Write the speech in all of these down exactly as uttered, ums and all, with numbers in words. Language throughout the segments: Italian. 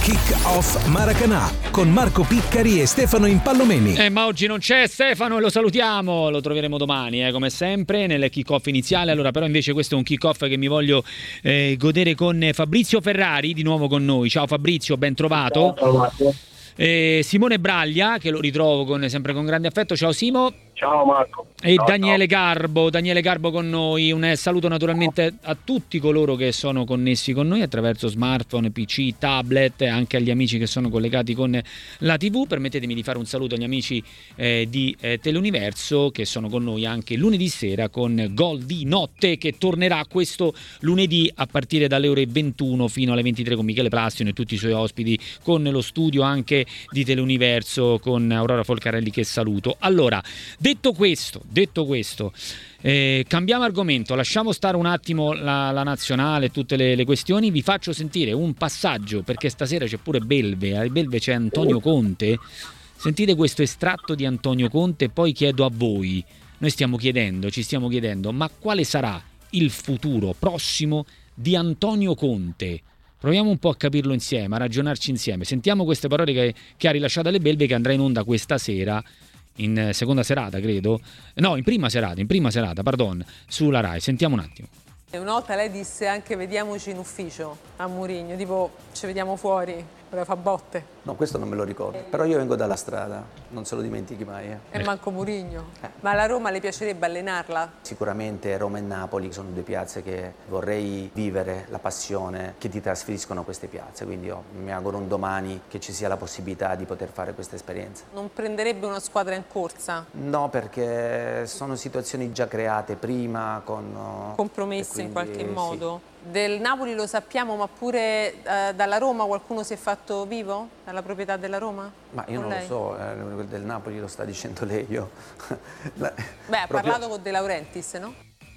Kick-Off Maracanã con Marco Piccari e Stefano Impallomeni. Eh, ma oggi non c'è Stefano e lo salutiamo, lo troveremo domani eh, come sempre nel kick-off iniziale. Allora però invece questo è un kick-off che mi voglio eh, godere con Fabrizio Ferrari di nuovo con noi. Ciao Fabrizio, ben trovato. Ciao Marco. Eh, Simone Braglia, che lo ritrovo con, sempre con grande affetto. Ciao Simo. Ciao Marco. E ciao, Daniele ciao. Garbo, Daniele Garbo con noi. Un saluto naturalmente a tutti coloro che sono connessi con noi attraverso smartphone, P C, tablet, anche agli amici che sono collegati con la tivù. Permettetemi di fare un saluto agli amici eh, di eh, Teleuniverso che sono con noi anche lunedì sera con Gol di Notte, che tornerà questo lunedì a partire dalle ore ventuno fino alle ventitré con Michele Plastino e tutti i suoi ospiti, con lo studio anche di Teleuniverso con Aurora Folcarelli, che saluto. Allora, detto questo, detto questo, eh, cambiamo argomento, lasciamo stare un attimo la, la nazionale e tutte le, le questioni. Vi faccio sentire un passaggio, perché stasera c'è pure Belve, a Belve c'è Antonio Conte. Sentite questo estratto di Antonio Conte e poi chiedo a voi, noi stiamo chiedendo, ci stiamo chiedendo, ma quale sarà il futuro prossimo di Antonio Conte? Proviamo un po' a capirlo insieme, a ragionarci insieme. Sentiamo queste parole che, che ha rilasciato alle Belve, che andrà in onda questa sera, in seconda serata credo, no in prima serata, in prima serata, pardon, sulla Rai. Sentiamo un attimo. E una volta lei disse anche vediamoci in ufficio a Mourinho, tipo ci vediamo fuori, ora fa botte. No, questo non me lo ricordo, però io vengo dalla strada, non se lo dimentichi mai. Eh. E manco Mourinho. Eh. Ma la Roma le piacerebbe allenarla? Sicuramente Roma e Napoli sono due piazze che vorrei vivere, la passione che ti trasferiscono queste piazze, quindi io mi auguro un domani che ci sia la possibilità di poter fare questa esperienza. Non prenderebbe una squadra in corsa? No, perché sono situazioni già create prima con... compromesse quindi, in qualche sì. modo? Del Napoli lo sappiamo, ma pure eh, dalla Roma qualcuno si è fatto vivo? Dalla proprietà della Roma? Ma io con non lei? lo so, eh, del Napoli lo sta dicendo lei, io... La... Beh, ha proprio... parlato con De Laurentiis, no?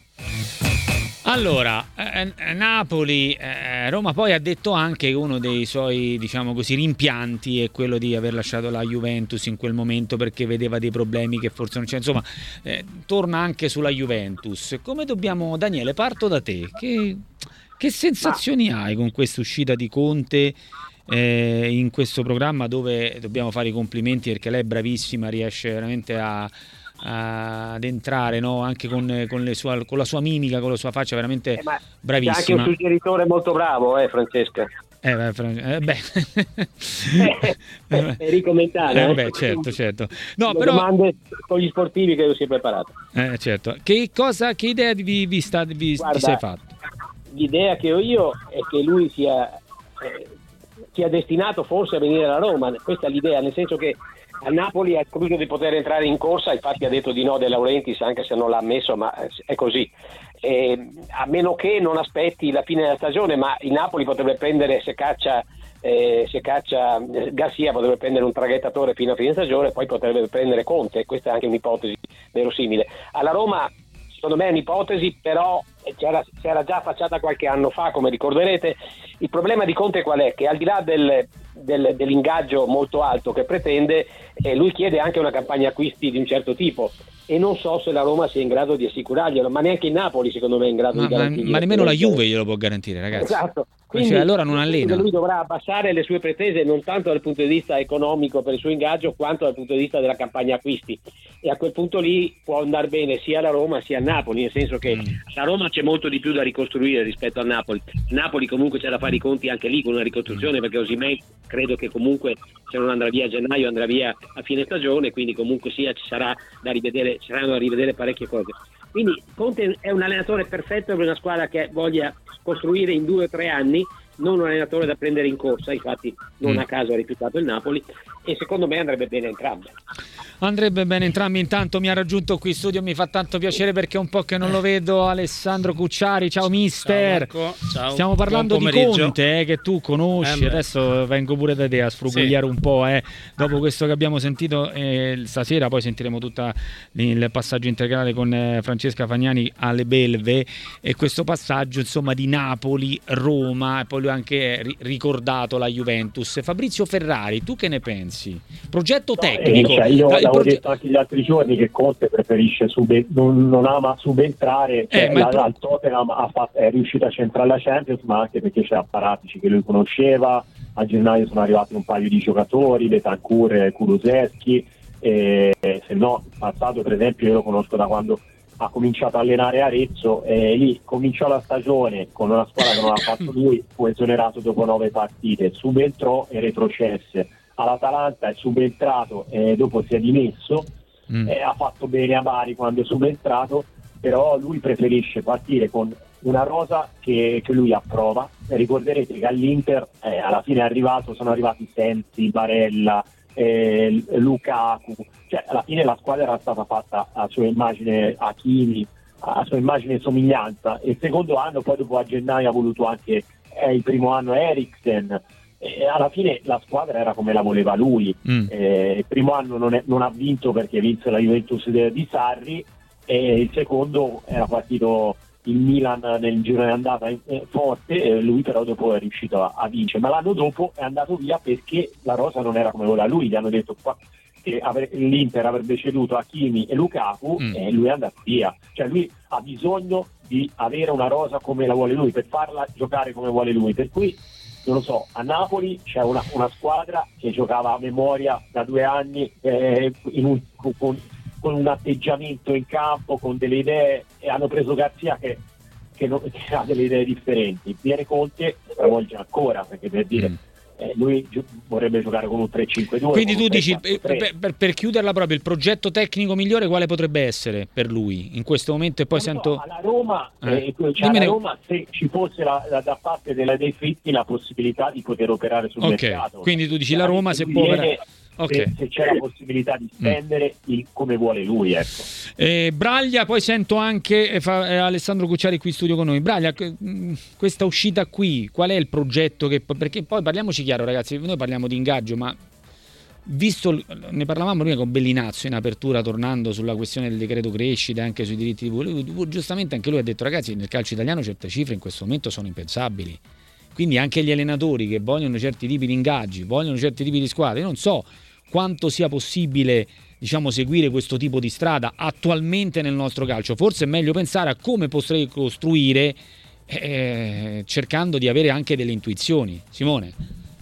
Allora, eh, Napoli, eh, Roma poi ha detto anche che uno dei suoi, diciamo così, rimpianti è quello di aver lasciato la Juventus in quel momento perché vedeva dei problemi che forse non c'è. Insomma, eh, torna anche sulla Juventus. Come dobbiamo, Daniele, parto da te. Che, che sensazioni Ma... hai con questa uscita di Conte eh, in questo programma, dove dobbiamo fare i complimenti perché lei è bravissima, riesce veramente a... ad entrare, no? Anche con, con, le sue, con la sua mimica, con la sua faccia, veramente eh, bravissima. C'è anche un suggeritore molto bravo, eh, Francesca. Eh, beh, eh, beh. eh, Enrico Mentale. Eh, beh, certo, certo. No, Le però... domande con gli sportivi che si è preparato. Eh, certo. Che cosa, che idea vi, vi, sta, vi, Guarda, vi sei fatto? L'idea che ho io è che lui sia, eh, sia destinato forse a venire alla Roma. Questa è l'idea, nel senso che a Napoli ha creduto di poter entrare in corsa, infatti ha detto di no De Laurentiis, anche se non l'ha ammesso, ma è così. E, a meno che non aspetti la fine della stagione, ma il Napoli potrebbe prendere, se caccia, eh, se caccia Garcia, potrebbe prendere un traghettatore fino a fine stagione, poi potrebbe prendere Conte. Questa è anche un'ipotesi verosimile. Alla Roma, secondo me è un'ipotesi, però c'era, c'era già affacciata qualche anno fa, come ricorderete. Il problema di Conte qual è? Che al di là del, del, dell'ingaggio molto alto che pretende, eh, lui chiede anche una campagna acquisti di un certo tipo, e non so se la Roma sia in grado di assicurarglielo, ma neanche il Napoli secondo me è in grado ma, di garantirglielo. Ma, ma nemmeno la Juve glielo può garantire, ragazzi. Esatto. Quindi cioè, allora non allena. Lui dovrà abbassare le sue pretese non tanto dal punto di vista economico per il suo ingaggio, quanto dal punto di vista della campagna acquisti, e a quel punto lì può andare bene sia alla Roma sia a Napoli, nel senso che mm. a Roma c'è molto di più da ricostruire rispetto a Napoli. Napoli comunque c'è da fare i conti anche lì con una ricostruzione, mm. perché Osimhen credo che comunque, se non andrà via a gennaio, andrà via a fine stagione, quindi comunque sia ci sarà da rivedere, ci saranno da rivedere parecchie cose. Quindi Conte è un allenatore perfetto per una squadra che voglia costruire in due o tre anni, non un allenatore da prendere in corsa, infatti non mm. a caso ha rifiutato il Napoli, e secondo me andrebbe bene entrambe. Andrebbe bene entrambi. Intanto mi ha raggiunto qui in studio, mi fa tanto piacere perché è un po' che non lo vedo, Alessandro Cucciari. Ciao mister. Ciao Marco. Ciao. Stiamo parlando di Conte, eh, che tu conosci, eh adesso vengo pure da te a sfrugugliare sì. un po', eh. Dopo questo che abbiamo sentito eh, stasera, poi sentiremo tutto il passaggio integrale con eh, Francesca Fagnani alle Belve, e questo passaggio insomma di Napoli, Roma, e poi lui ha anche ri- ricordato la Juventus. Fabrizio Ferrari, tu che ne pensi? Progetto tecnico. No, eh, io il l'avevo proge- detto anche gli altri giorni che Conte preferisce sube- non, non ama subentrare, cioè, eh, ma la, pro- il Tottenham ha fatto, è riuscito a centrare la Champions, ma anche perché c'era Paratici che lui conosceva, a gennaio sono arrivati un paio di giocatori, Bentancur e Kulusevski, e se no in passato per esempio io lo conosco da quando ha cominciato a allenare Arezzo, e lì cominciò la stagione con una squadra che non ha fatto lui, fu esonerato dopo nove partite, subentrò e retrocesse all'Atalanta, è subentrato e dopo si è dimesso, mm. e ha fatto bene a Bari quando è subentrato, però lui preferisce partire con una rosa che, che lui approva. E ricorderete che all'Inter eh, alla fine è arrivato, sono arrivati Sensi, Barella, eh, Lukaku, cioè alla fine la squadra era stata fatta a sua immagine, Hakimi, a sua immagine e somiglianza, e il secondo anno poi dopo a gennaio ha voluto anche eh, il primo anno Eriksen, e alla fine la squadra era come la voleva lui. mm. eh, il primo anno non, è, non ha vinto perché vinse la Juventus de, di Sarri, e il secondo era partito il Milan nel giro di andata eh, forte, e lui però dopo è riuscito a, a vincere, ma l'anno dopo è andato via perché la rosa non era come voleva lui. Gli hanno detto qua che aver, l'Inter avrebbe ceduto Hakimi e Lukaku, mm. e lui è andato via. Cioè lui ha bisogno di avere una rosa come la vuole lui per farla giocare come vuole lui, per cui non lo so, a Napoli c'è una, una squadra che giocava a memoria da due anni eh, in un, con, con un atteggiamento in campo, con delle idee, e hanno preso Garzia che, che, non, che ha delle idee differenti. Viene Conte, stravolge ancora, perché per dire mm. eh, lui gi- vorrebbe giocare con un tre cinque due. Quindi tu dici, per, per, per chiuderla proprio, il progetto tecnico migliore quale potrebbe essere per lui in questo momento? E poi non sento... So, alla Roma, eh. eh, cioè alla Roma se ci fosse la, la, da parte della dei Fritti la possibilità di poter operare sul okay. mercato. Quindi tu dici la Roma se può operare... Okay. Se, se c'è la possibilità di spendere mm. il, come vuole lui, ecco. eh, Braglia, poi sento anche eh, fa, eh, Alessandro Cucciari qui in studio con noi. Braglia, mh, questa uscita qui, qual è il progetto? Che, perché poi parliamoci chiaro, ragazzi, noi parliamo di ingaggio, ma visto, ne parlavamo prima con Bellinazzo in apertura, tornando sulla questione del decreto crescita, anche sui diritti di tivù, giustamente anche lui ha detto, ragazzi, nel calcio italiano certe cifre in questo momento sono impensabili. Quindi anche gli allenatori che vogliono certi tipi di ingaggi, vogliono certi tipi di squadre, io non so quanto sia possibile, diciamo, seguire questo tipo di strada attualmente nel nostro calcio. Forse è meglio pensare a come potrei costruire eh, cercando di avere anche delle intuizioni. Simone?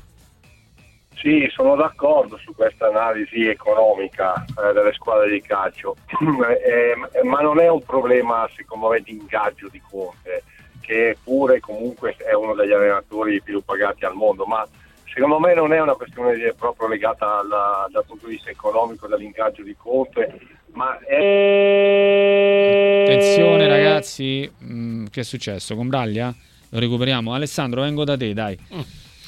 Sì, sono d'accordo su questa analisi economica eh, delle squadre di calcio, eh, ma non è un problema secondo me di ingaggio di Conte, che pure comunque è uno degli allenatori più pagati al mondo, ma secondo me non è una questione proprio legata alla, dal punto di vista economico dall'ingaggio di Conte, ma è... Attenzione ragazzi, mm, che è successo con Braglia? Lo recuperiamo. Alessandro, vengo da te, dai. Mm.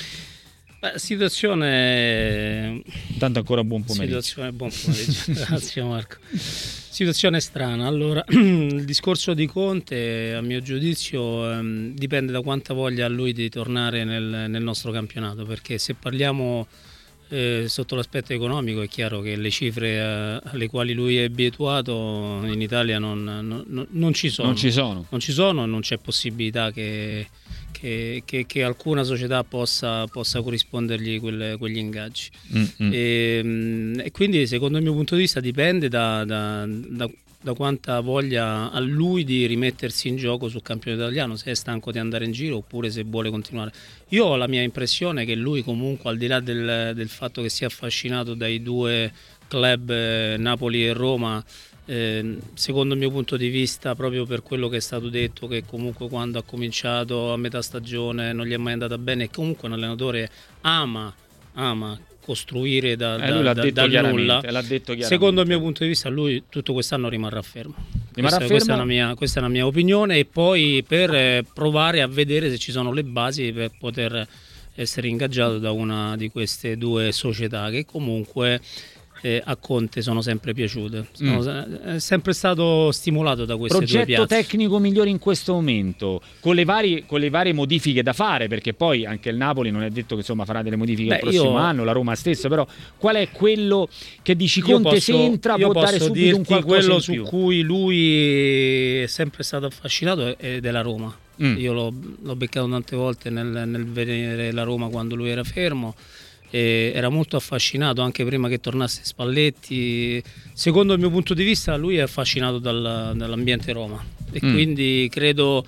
Beh, situazione... Tanto ancora buon pomeriggio. Situazione, buon pomeriggio. Grazie Marco. Situazione strana. Allora, il discorso di Conte, a mio giudizio, ehm, dipende da quanta voglia ha lui di tornare nel, nel nostro campionato, perché se parliamo eh, sotto l'aspetto economico è chiaro che le cifre eh, alle quali lui è abituato in Italia non, non, non ci sono. Non ci sono. Non ci sono, non c'è possibilità che... Che, che, che alcuna società possa, possa corrispondergli quelle, quegli ingaggi. Mm-hmm. E, e quindi secondo il mio punto di vista dipende da, da, da, da quanta voglia ha lui di rimettersi in gioco sul campionato italiano, se è stanco di andare in giro oppure se vuole continuare. Io ho la mia impressione che lui comunque, al di là del, del fatto che sia affascinato dai due club eh, Napoli e Roma, Eh, secondo il mio punto di vista, proprio per quello che è stato detto, che comunque quando ha cominciato a metà stagione non gli è mai andata bene, e comunque un allenatore ama, ama costruire da, eh, da, lui l'ha da, detto dal nulla. L'ha detto secondo il mio punto di vista lui tutto quest'anno rimarrà fermo. Rimarrà questa, fermo? Questa, è una mia, questa è una mia opinione, e poi per eh, provare a vedere se ci sono le basi per poter essere ingaggiato da una di queste due società che comunque Eh, a Conte sono sempre piaciute. Sono, mm. È sempre stato stimolato da queste progetto due piazze. Tecnico migliore in questo momento, con le varie con le varie modifiche da fare, perché poi anche il Napoli non è detto che insomma farà delle modifiche Beh, il prossimo io... anno, la Roma stessa, però qual è quello che dici Conte posso, se entra può dare subito un qualcosa quello in su più. Cui lui è sempre stato affascinato è della Roma. Mm. Io l'ho, l'ho beccato tante volte nel, nel vedere la Roma quando lui era fermo. E era molto affascinato anche prima che tornasse Spalletti. Secondo il mio punto di vista lui è affascinato dal, dall'ambiente Roma, e mm. quindi credo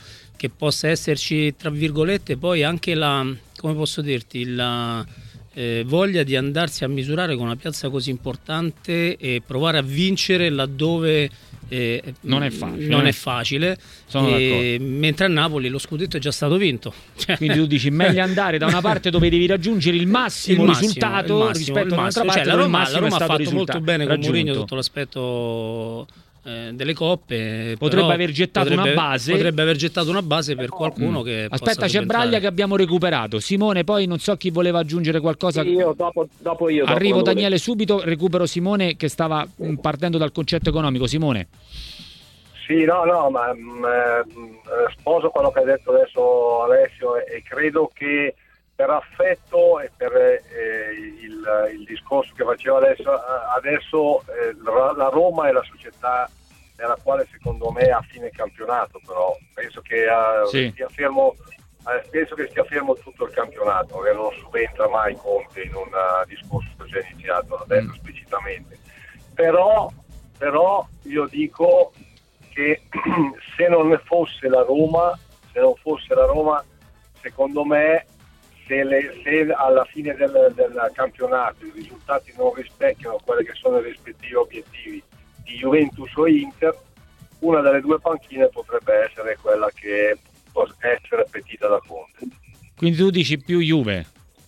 che possa esserci, tra virgolette, poi anche la, come posso dirti, la eh, voglia di andarsi a misurare con una piazza così importante e provare a vincere laddove eh, non è facile. Non è facile. Sono e, mentre a Napoli lo scudetto è già stato vinto. Cioè, quindi tu dici meglio andare da una parte dove devi raggiungere il massimo, il massimo risultato il massimo, rispetto all'altra parte cioè, la dove Roma, il massimo la Roma è stato ha fatto risultato, molto bene raggiunto. con Mourinho sotto l'aspetto eh, delle coppe. Potrebbe però aver gettato potrebbe, una base. Potrebbe aver gettato una base per qualcuno mm. che Aspetta, c'è Braglia che abbiamo recuperato. Simone, poi non so chi voleva aggiungere qualcosa. Io dopo, dopo io. Arrivo dopo Daniele subito, recupero Simone che stava partendo dal concetto economico. Simone. Sì, no, no, ma mh, sposo quello che ha detto adesso Alessio e, e credo che per affetto e per eh, il, il discorso che faceva adesso, adesso eh, la Roma è la società nella quale secondo me ha fine campionato, però penso che uh, sì. stia fermo eh, penso che stia fermo tutto il campionato, che non subentra mai Conte in un uh, discorso già iniziato, l'ha detto mm. esplicitamente. Però, però io dico che se non fosse la Roma, se non fosse la Roma, secondo me se, le, se alla fine del, del campionato i risultati non rispecchiano quelli che sono i rispettivi obiettivi di Juventus o Inter, una delle due panchine potrebbe essere quella che può essere appetita da Conte. Quindi tu dici più Juve?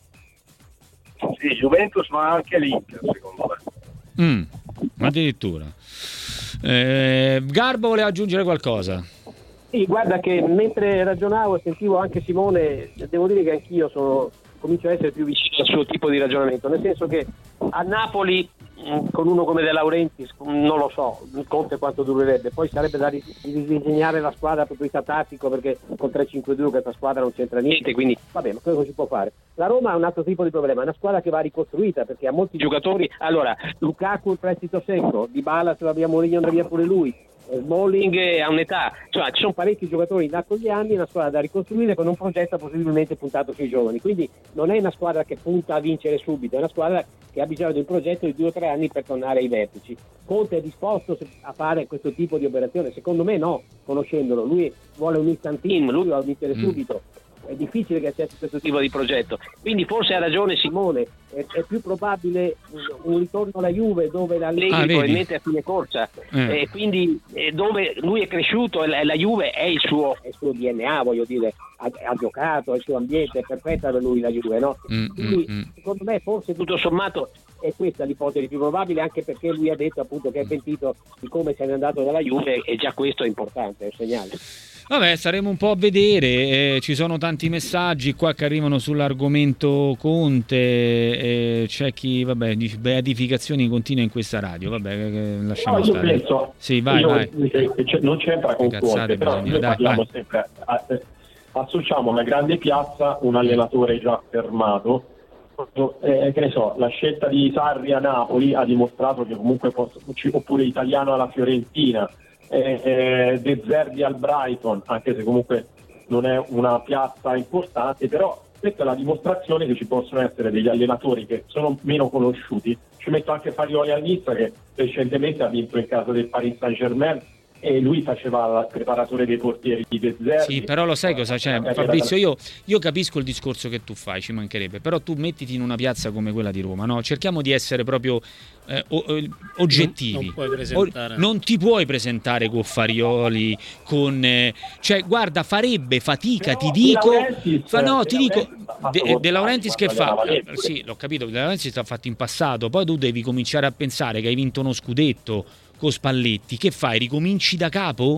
Sì, Juventus, ma anche l'Inter secondo me. Mm, addirittura. Eh, Garbo voleva aggiungere qualcosa? Sì, guarda che mentre ragionavo e sentivo anche Simone, devo dire che anch'io sono, comincio a essere più vicino al suo tipo di ragionamento, nel senso che a Napoli con uno come De Laurentiis non lo so, Conte quanto durerebbe, poi sarebbe da ridisegnare la squadra dal punto di vista tattico, perché con tre cinque due questa squadra non c'entra niente, quindi vabbè, ma quello si può fare. La Roma ha un altro tipo di problema, è una squadra che va ricostruita perché ha molti giocatori. Allora, Lukaku il prestito secco, Dybala se l'abbiamo Mourinho andrà via pure lui, Smalling ha un'età, cioè ci sono parecchi giocatori in là con gli anni, è una squadra da ricostruire con un progetto possibilmente puntato sui giovani, quindi non è una squadra che punta a vincere subito, è una squadra che ha bisogno di un progetto di due o tre anni per tornare ai vertici. Conte è disposto a fare questo tipo di operazione? Secondo me no, conoscendolo, lui vuole un instant team, lui vuole vincere mm. subito. È difficile che accetti questo tipo di progetto, quindi forse ha ragione Simone, è, è più probabile un ritorno alla Juve dove l'Allegri ah, probabilmente è a fine corsa eh. e quindi eh, dove lui è cresciuto e la, la Juve è il suo, è il suo D N A, voglio dire, ha, ha giocato, è il suo ambiente, è perfetta per lui la Juve, no? Mm, quindi mm, secondo me forse tutto sommato è questa l'ipotesi più probabile, anche perché lui ha detto appunto che è pentito di come se n'è andato dalla Juve e già questo è importante, è un segnale. Vabbè, staremo un po' a vedere, eh, ci sono tanti messaggi qua che arrivano sull'argomento Conte, eh, c'è chi, vabbè, dice beatificazioni continue in questa radio, vabbè, eh, lasciamo no, stare. Io penso, sì, vai, io, vai. Non c'entra con Conte, però noi dai, parliamo vai. sempre, associamo a una grande piazza un allenatore già fermato, eh, che ne so, la scelta di Sarri a Napoli ha dimostrato che comunque posso, oppure Italiano alla Fiorentina, Eh, eh, De Zerbi al Brighton, anche se comunque non è una piazza importante, però questa è la dimostrazione che ci possono essere degli allenatori che sono meno conosciuti. Ci metto anche Farioli al Nizza, che recentemente ha vinto in casa del Paris Saint-Germain e lui faceva il preparatore dei portieri di De Zerbi. Sì, però lo sai cosa c'è, Fabrizio, io, io capisco il discorso che tu fai, ci mancherebbe, però tu mettiti in una piazza come quella di Roma, no? Cerchiamo di essere proprio eh, oggettivi. Non, non, o, non ti puoi presentare con Farioli, con eh, cioè guarda, farebbe fatica, però ti dico fa, no, ti dico De, De Laurentiis che fa eh, sì, l'ho capito, De Laurentiis l'ha fatto in passato, poi tu devi cominciare a pensare che hai vinto uno scudetto con Spalletti, che fai? Ricominci da capo?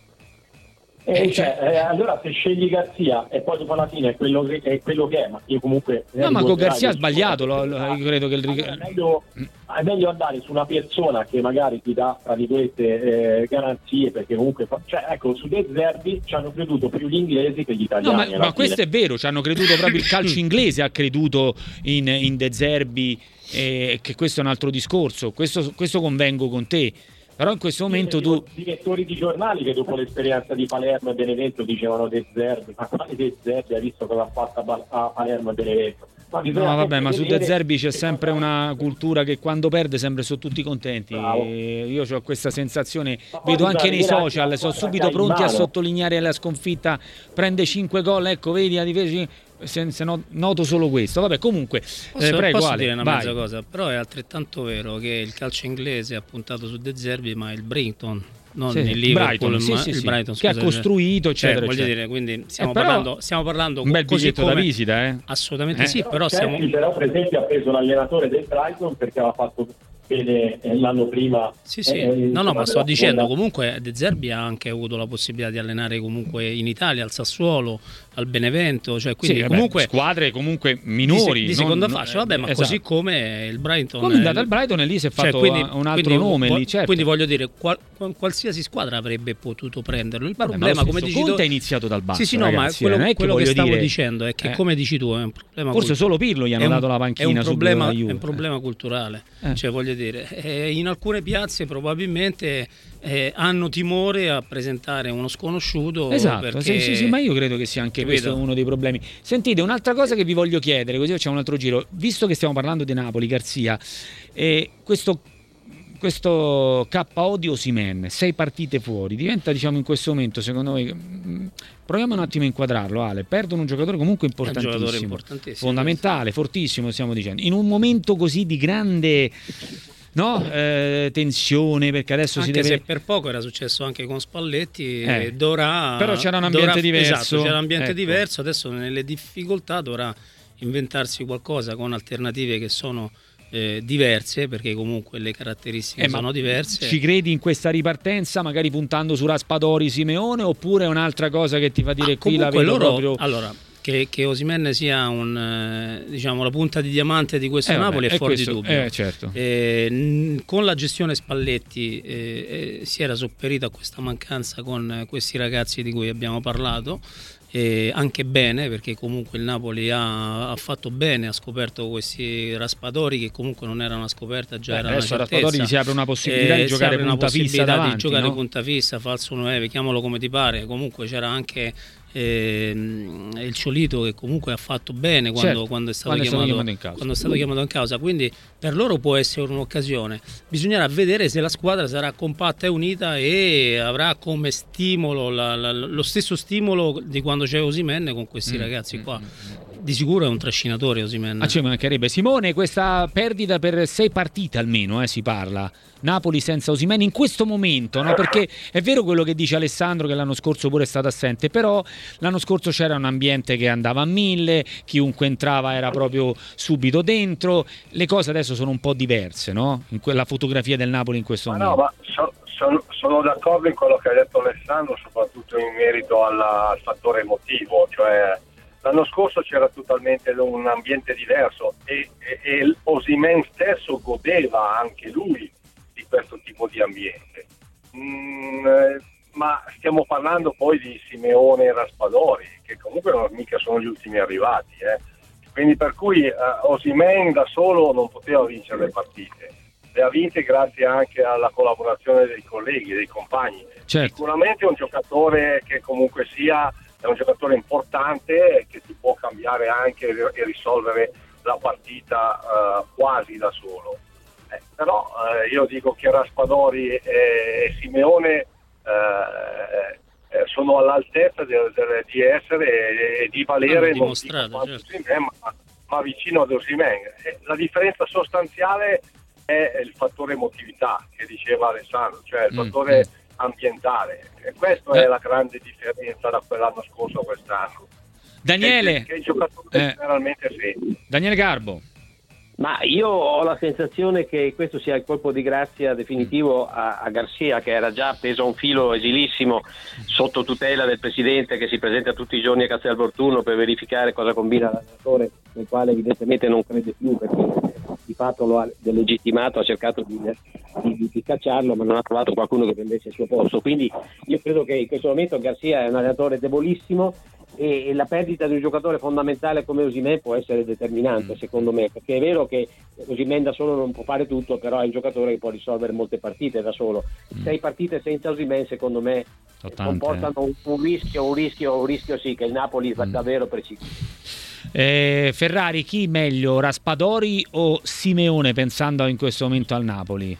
Eh, eh, cioè, eh, allora se scegli Garzia e poi dopo alla fine è quello che è, quello che è ma io comunque no, ma con Garzia ha sbagliato, lo, lo, ah, io credo che il... allora, è, meglio, è meglio andare su una persona che magari ti dà tra virgolette eh, garanzie, perché comunque fa, cioè ecco, su De Zerbi ci hanno creduto più gli inglesi che gli italiani. No, ma, ma questo è vero, ci hanno creduto proprio il calcio inglese ha creduto in, in De Zerbi, eh, che questo è un altro discorso, questo, questo convengo con te. Però in questo momento tu... direttori di giornali che dopo l'esperienza di Palermo e Benevento dicevano De Zerbi, ma quale De Zerbi, hai visto cosa ha fatto a Palermo e Benevento? Ma no, vabbè, ma su De Zerbi c'è sempre una cultura che quando perde sempre sono tutti contenti. Bravo. Io ho questa sensazione, Ma poi vedo anche nei ragazzi, social, sono subito in pronti a mano. sottolineare la sconfitta, prende cinque gol, ecco, vedi la difesa, se, se no, noto solo questo. Vabbè, comunque, Posso, eh, prego, posso Ale, dire una vai. mezza cosa, però è altrettanto vero che il calcio inglese ha puntato su De Zerbi, ma il Brighton, non Sì, il Liverpool, Brighton, sì, ma sì, il sì, Brighton, che ha scusate. costruito, eccetera, Cioè, voglio eccetera. dire, quindi stiamo Eh, però, parlando, stiamo parlando un bel così biglietto come da visita, eh? assolutamente Eh? sì, però Chelsea, stiamo però per esempio ha preso l'allenatore del Brighton perché aveva fatto bene eh, l'anno prima. Sì, sì. eh, no, no, insomma, ma sto della dicendo seconda- comunque De Zerbi ha anche avuto la possibilità di allenare comunque in Italia, al Sassuolo, al Benevento, cioè quindi Sì, vabbè, comunque squadre comunque di, minori di non- seconda non- fascia, vabbè, ma esatto. così come il Brighton. Come è andato eh, al Brighton e lì si è cioè, fatto quindi- un altro quindi nome vo- lì, certo. Quindi voglio dire, qual- qual- qualsiasi squadra avrebbe potuto prenderlo. Il Vabbè, ma problema, lo come stesso dici Conte tu, ha iniziato dal basso, Sì, sì, no, ragazzi, ma quello, eh, non è che quello che, voglio stavo dire- dicendo è che, eh. come dici tu, è un problema. Forse cult- solo Pirlo gli hanno è un- dato la è panchina un subito problema, alla Juve. è un problema culturale. Eh. Cioè, voglio dire, eh, in alcune piazze probabilmente eh, hanno timore a presentare uno sconosciuto. Esatto, perché, sì, sì, sì, ma io credo che sia anche capito? questo uno dei problemi. Sentite, un'altra cosa che vi voglio chiedere, così facciamo un altro giro. Visto che stiamo parlando di Napoli, Garzia, eh, questo, questo K O di Osimhen, sei partite fuori, diventa, diciamo, in questo momento, secondo voi, mh, proviamo un attimo a inquadrarlo, Ale, perdono un giocatore comunque È un importantissimo, giocatore importantissimo, fondamentale, fortissimo, stiamo dicendo, in un momento così di grande... No, eh, tensione, perché adesso Anche si deve... se per poco era successo anche con Spalletti, Eh, eh, dovrà, però c'era un ambiente dovrà- diverso. Esatto, c'era un ambiente Ecco. diverso, adesso nelle difficoltà dovrà inventarsi qualcosa con alternative che sono eh, diverse, perché comunque le caratteristiche Eh, ma sono diverse. Ci credi in questa ripartenza, magari puntando su Raspadori, Simeone, oppure è un'altra cosa che ti fa dire Ah, qui la comunque vedo loro, proprio... allora, che, che Osimhen sia un, eh, diciamo, la punta di diamante di questo Eh, vabbè, Napoli è è fuori questo, di dubbio. eh, certo. Eh, n- con la gestione Spalletti eh, eh, si era sopperita a questa mancanza con eh, questi ragazzi di cui abbiamo parlato. Eh, anche bene, perché comunque il Napoli ha, ha fatto bene, ha scoperto questi Raspadori che comunque non era una scoperta, già Beh, era una adesso a certezza. Raspadori si apre una possibilità di si giocare apre una punta fissa possibilità davanti, di giocare no? punta fissa, falso nove, chiamalo come ti pare. Comunque c'era anche ehm, il Ciolito che comunque ha fatto bene quando, Certo, quando è stato, quando è stato chiamato, chiamato in causa. quando è stato chiamato in causa, quindi per loro può essere un'occasione. Bisognerà vedere se la squadra sarà compatta e unita e avrà come stimolo la, la, lo stesso stimolo di quando c'è Osimhen con questi Mm, ragazzi qua. Di sicuro è un trascinatore Osimhen. Ah, ci mancherebbe. Simone, questa perdita per sei partite almeno, eh, si parla. Napoli senza Osimhen in questo momento, no? Perché è vero quello che dice Alessandro, che l'anno scorso pure è stato assente, però l'anno scorso c'era un ambiente che andava a mille, chiunque entrava era proprio subito dentro. Le cose adesso sono un po' diverse, no? In quella fotografia del Napoli in questo Ma momento. no, ma so- sono, sono d'accordo in quello che ha detto Alessandro, soprattutto in merito alla- al fattore emotivo, cioè l'anno scorso c'era totalmente un ambiente diverso e, e, e Osimhen stesso godeva anche lui di questo tipo di ambiente. Mm, eh, ma stiamo parlando poi di Simeone e Raspadori, che comunque non mica sono gli ultimi arrivati, eh. Quindi per cui eh, Osimhen da solo non poteva vincere le partite, le ha vinte grazie anche alla collaborazione dei colleghi, dei compagni. Certo. Sicuramente è un giocatore che comunque sia è un giocatore importante che ti può cambiare anche e risolvere la partita uh, quasi da solo. Eh, però uh, io dico che Raspadori e, e Simeone uh, eh, sono all'altezza de, de, di essere e, e di valere non dico quanto Osimhen, ma, ma vicino ad Osimhen. Eh, la differenza sostanziale è il fattore emotività che diceva Alessandro, cioè il fattore mm. ambientale, e questa eh. è la grande differenza da quell'anno scorso a quest'anno. Daniele, che, che il giocatore eh, generalmente sì. Daniele Garbo. Ma io ho la sensazione che questo sia il colpo di grazia definitivo a, a Garcia, che era già appeso a un filo esilissimo sotto tutela del presidente, che si presenta tutti i giorni a Castelvolturno per verificare cosa combina l'allenatore, nel quale evidentemente non crede più, perché di fatto lo ha delegittimato, ha cercato di, di, di cacciarlo, ma non ha trovato qualcuno che prendesse il suo posto. Quindi io credo che in questo momento Garcia è un allenatore debolissimo e, e la perdita di un giocatore fondamentale come Osimhen può essere determinante, secondo me, perché è vero che Osimhen da solo non può fare tutto, però è un giocatore che può risolvere molte partite da solo. Sei partite senza Osimhen, secondo me, Tante, comportano eh. un, un rischio, un rischio, un rischio sì, che il Napoli fa mm. davvero preciso. Eh, Ferrari, chi meglio, Raspadori o Simeone, pensando in questo momento al Napoli?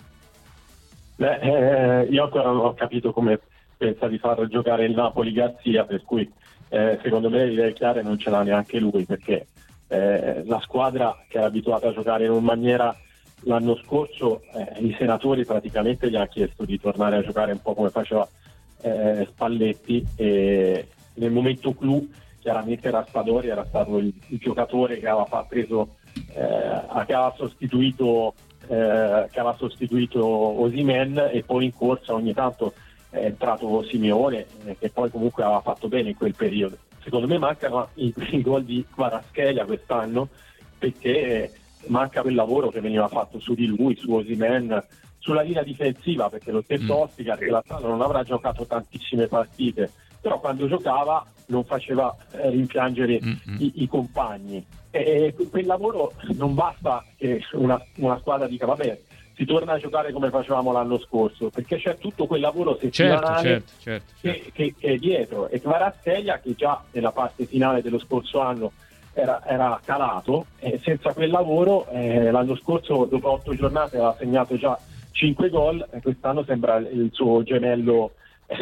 Beh, eh, io ancora non ho capito come pensa di far giocare il Napoli Garzia, per cui eh, secondo me le idee chiare non ce l'ha neanche lui, perché eh, la squadra che era abituata a giocare in una maniera l'anno scorso, eh, i senatori praticamente gli hanno chiesto di tornare a giocare un po' come faceva eh, Spalletti, e nel momento clou chiaramente Raspadori era stato il, il giocatore che aveva preso eh, che aveva sostituito Eh, che aveva sostituito Osimhen, e poi in corsa ogni tanto è entrato Simeone, eh, che poi comunque aveva fatto bene in quel periodo. Secondo me mancano i, i gol di Kvaratskhelia quest'anno, perché manca quel lavoro che veniva fatto su di lui, su Osimhen, sulla linea difensiva, perché lo stesso mm. Ostigar, che l'altro non avrà giocato tantissime partite, però quando giocava non faceva eh, rimpiangere mm-hmm. i, i compagni. E quel lavoro non basta che una, una squadra dica vabbè, si torna a giocare come facevamo l'anno scorso, perché c'è tutto quel lavoro settimanale certo, certo, certo, che, che, che è dietro. E Kvaratskhelia, che già nella parte finale dello scorso anno era, era calato, e senza quel lavoro eh, l'anno scorso dopo otto giornate aveva segnato già cinque gol, e quest'anno sembra il suo gemello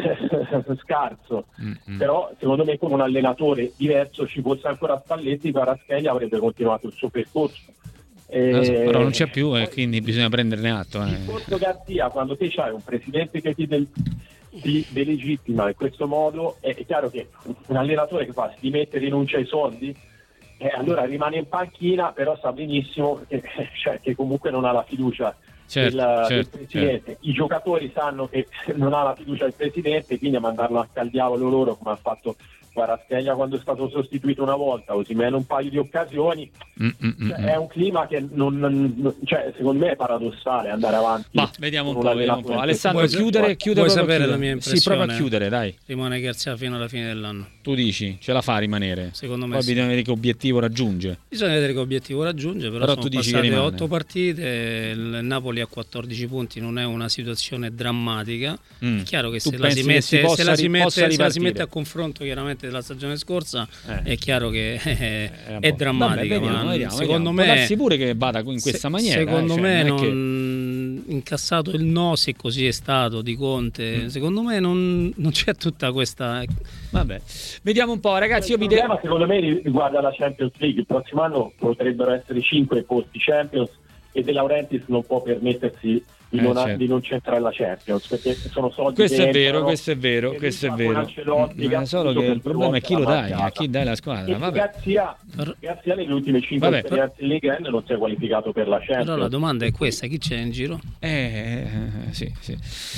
scarso. Mm-hmm. Però secondo me con un allenatore diverso, ci fosse ancora Spalletti, Kvaratskhelia avrebbe continuato il suo percorso. E... so, però non c'è più, e eh, quindi bisogna prenderne atto. Il corso Garzia, quando te c'hai un presidente che ti, del, ti delegittima in questo modo, è, è chiaro che un allenatore che fa, si dimette, rinuncia ai soldi, eh, allora rimane in panchina, però sa benissimo che, cioè, che comunque non ha la fiducia Certo, del, certo, del presidente. Certo. I giocatori sanno che non ha la fiducia del presidente, quindi a mandarlo a al diavolo loro, come ha fatto Kvaratskhelia quando è stato sostituito una volta, Osimhen un paio di occasioni. Mm, cioè, mm, è un clima che non, non cioè, secondo me è paradossale andare avanti. Ma vediamo un po', vediamo un po'. Alessandro, vuoi, chiudere, chiudere vuoi sapere chiudere. La mia impressione? Sì, proprio a chiudere, dai. Rimane Garzia fino alla fine dell'anno. Tu dici, ce la fa a rimanere? Secondo me Poi sì. bisogna vedere che obiettivo raggiunge. Bisogna vedere che obiettivo raggiunge, però, però sono tu dici passate otto partite, il Napoli ha quattordici punti, non è una situazione drammatica. Mm. È chiaro che se la, si mette, si se, la si mette, se la si mette a confronto chiaramente della stagione scorsa, eh. è chiaro che è, è, è drammatica. Vabbè, vediamo, ma vediamo, secondo vediamo. me Può darsi pure che vada in questa se, maniera. Secondo eh, cioè, me non, non che... incassato il no, se così è stato, di Conte, mm. secondo me non, non c'è tutta questa. Vabbè, vediamo un po', ragazzi. Il io problema vi de... secondo me riguarda la Champions League. Il prossimo anno potrebbero essere cinque posti Champions, e De Laurentiis non può permettersi di, eh, non, certo. di non centrare la Champions, perché sono soldi questo che è vero, entrano, questo è vero, questo è vero. Mm, è solo che il problema è chi lo dai, a chi dai la squadra. Vabbè. Garzia, Garzia nelle ultime cinque Vabbè, esperienze in Liga uno non si è qualificato per la Champions. Però la domanda è questa: chi c'è in giro? Eh, sì, sì.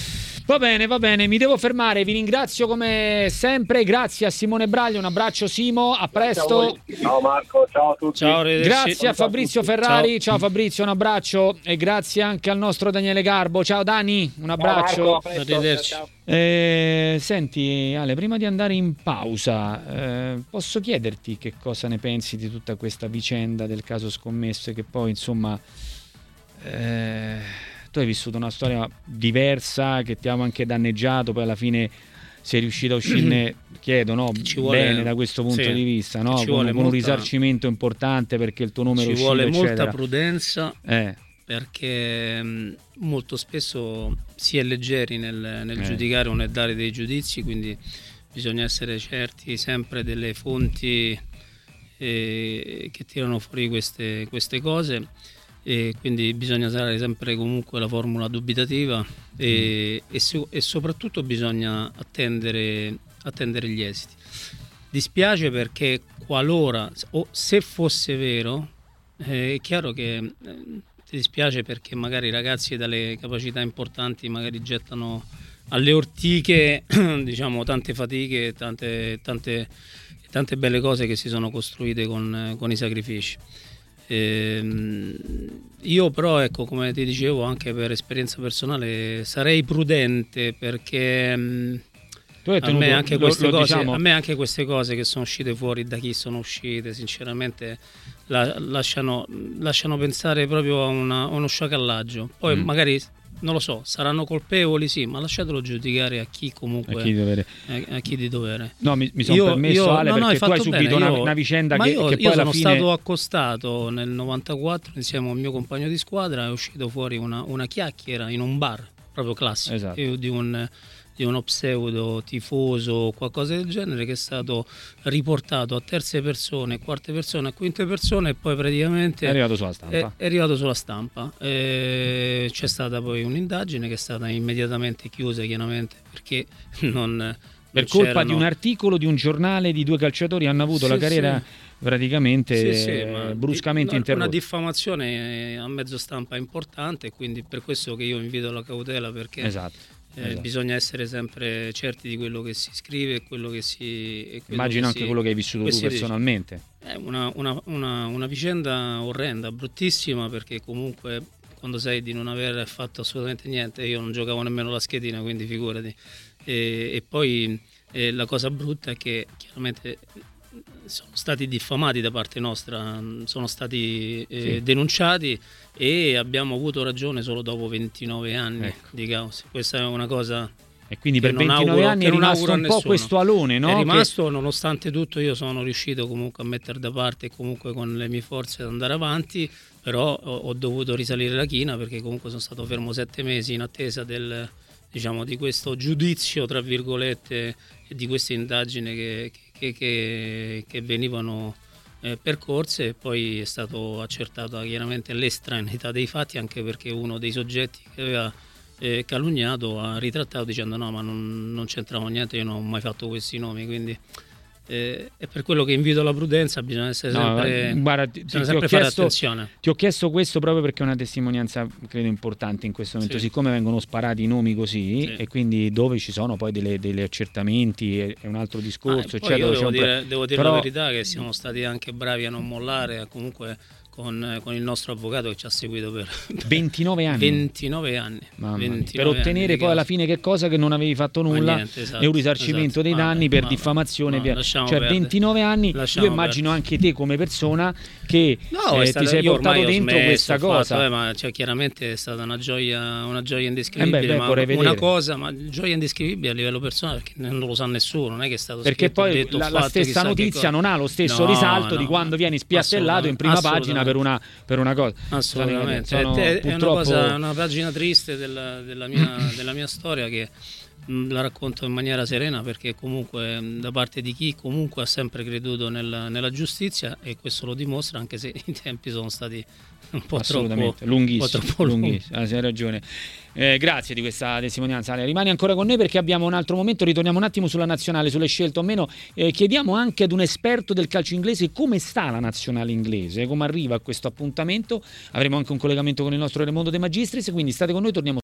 Va bene, va bene, mi devo fermare, vi ringrazio come sempre, grazie a Simone Braglio, un abbraccio Simo, a presto. Ciao Marco, ciao a tutti. Ciao, grazie a Fabrizio Ferrari, ciao. ciao Fabrizio, un abbraccio, e grazie anche al nostro Daniele Garbo. Ciao Dani, un abbraccio. Ciao Marco, arrivederci. Eh, senti Ale, prima di andare in pausa, eh, posso chiederti che cosa ne pensi di tutta questa vicenda del caso scommesse, che poi insomma... Eh, tu hai vissuto una storia diversa che ti ha anche danneggiato, poi alla fine sei riuscito a uscirne, chiedo, no, vuole, bene da questo punto sì, di vista, no? Con, con molta, un risarcimento importante perché il tuo numero ci è uscito, vuole eccetera. molta prudenza, eh. perché mh, molto spesso si è leggeri nel, nel eh. giudicare o nel dare dei giudizi, quindi bisogna essere certi sempre delle fonti eh, che tirano fuori queste, queste cose. E quindi bisogna usare sempre comunque la formula dubitativa e, mm. e, so, e soprattutto bisogna attendere, attendere gli esiti. Dispiace perché qualora o se fosse vero, eh, è chiaro che eh, ti dispiace perché magari i ragazzi dalle capacità importanti magari gettano alle ortiche diciamo tante fatiche, tante, tante, tante belle cose che si sono costruite con, con i sacrifici. Io però, ecco, come ti dicevo, anche per esperienza personale sarei prudente, perché tu hai tenuto, a, me anche lo, queste lo cose, diciamo... a me anche queste cose che sono uscite fuori, da chi sono uscite, sinceramente la, lasciano, lasciano pensare proprio a, una, a uno sciacallaggio. Poi mm. magari non lo so, saranno colpevoli, sì, ma lasciatelo giudicare a chi comunque a chi, dovere. A, a chi di dovere. No, mi, mi sono permesso, io, Ale, no, perché no, tu hai subito bene, una, io, una vicenda ma che, io, che poi io alla sono fine... stato accostato nel novantaquattro insieme a un mio compagno di squadra, è uscito fuori una, una chiacchiera in un bar proprio classico, esatto. di un di uno pseudo tifoso o qualcosa del genere, che è stato riportato a terze persone, quarte persone, a quinte persone, e poi praticamente è arrivato sulla stampa. È, è arrivato sulla stampa. E c'è stata poi un'indagine che è stata immediatamente chiusa, chiaramente, perché non per colpa di un articolo di un giornale di due calciatori hanno avuto sì, la carriera sì. praticamente sì, sì, ma bruscamente interrotta. Una diffamazione a mezzo stampa importante, quindi per questo che io invito alla cautela, perché esatto. Eh, esatto. bisogna essere sempre certi di quello che si scrive e quello che si e quello immagino che anche si, quello che hai vissuto tu personalmente. È una, una, una, una vicenda orrenda, bruttissima, perché comunque quando sai di non aver fatto assolutamente niente, io non giocavo nemmeno la schedina, quindi figurati, e, e poi eh, la cosa brutta è che chiaramente sono stati diffamati da parte nostra, sono stati eh, sì. denunciati, e abbiamo avuto ragione solo dopo ventinove anni, ecco. di causa. Questa è una cosa. E quindi per ventinove auguro, anni è rimasto un po' questo alone, no? È rimasto, che... nonostante tutto io sono riuscito comunque a mettere da parte e comunque con le mie forze ad andare avanti, però ho, ho dovuto risalire la china, perché comunque sono stato fermo sette mesi in attesa del, diciamo, di questo giudizio, tra virgolette, e di queste indagini che, che, che, che venivano eh, percorse, e poi è stato accertata chiaramente l'estraneità dei fatti, anche perché uno dei soggetti che aveva eh, calunniato ha ritrattato dicendo no, ma non, non c'entravo niente, io non ho mai fatto questi nomi, quindi eh, è per quello che invito alla prudenza, bisogna essere sempre, no, guarda, ti, bisogna ti sempre ho fare chiesto, attenzione. Ti ho chiesto questo proprio perché è una testimonianza credo importante in questo momento, sì. siccome vengono sparati i nomi così, sì. e quindi dove ci sono poi delle, degli accertamenti è, è un altro discorso, ah, eccetera. Io devo un dire, pre... devo dire Però... la verità, che siamo stati anche bravi a non mollare, comunque con, con il nostro avvocato che ci ha seguito per ventinove anni ventinove anni ventinove per ottenere poi alla fine che cosa? Che non avevi fatto nulla, niente, esatto, e un risarcimento esatto. dei danni, vabbè, per vabbè, diffamazione, no, via. Cioè perdere. ventinove anni. Lasciamo io immagino perdere. Anche te come persona che no, eh, stata, ti sei portato dentro smesso, questa cosa fatto, eh, ma cioè, chiaramente è stata una gioia una gioia indescrivibile, eh beh, beh, ma una cosa ma gioia indescrivibile a livello personale, perché non lo sa nessuno, non è che è stato perché scritto, poi detto, la, fatto, la stessa notizia non ha lo stesso no, risalto no, di quando vieni spiattellato in prima pagina per una, per una cosa. Assolutamente, sono, è, è, purtroppo... una cosa, una pagina triste della, della, mia, della mia storia, che mh, la racconto in maniera serena, perché comunque mh, da parte di chi comunque ha sempre creduto nel, nella giustizia, e questo lo dimostra, anche se i tempi sono stati un po' assolutamente troppo lunghissimo, un po' troppo lunghissimo. Ah, hai ragione. Eh, grazie di questa testimonianza, Ale. Rimani ancora con noi perché abbiamo un altro momento, ritorniamo un attimo sulla nazionale, sulle scelte o meno. Eh, chiediamo anche ad un esperto del calcio inglese come sta la nazionale inglese, come arriva a questo appuntamento. Avremo anche un collegamento con il nostro Raimondo De Magistris, quindi state con noi, torniamo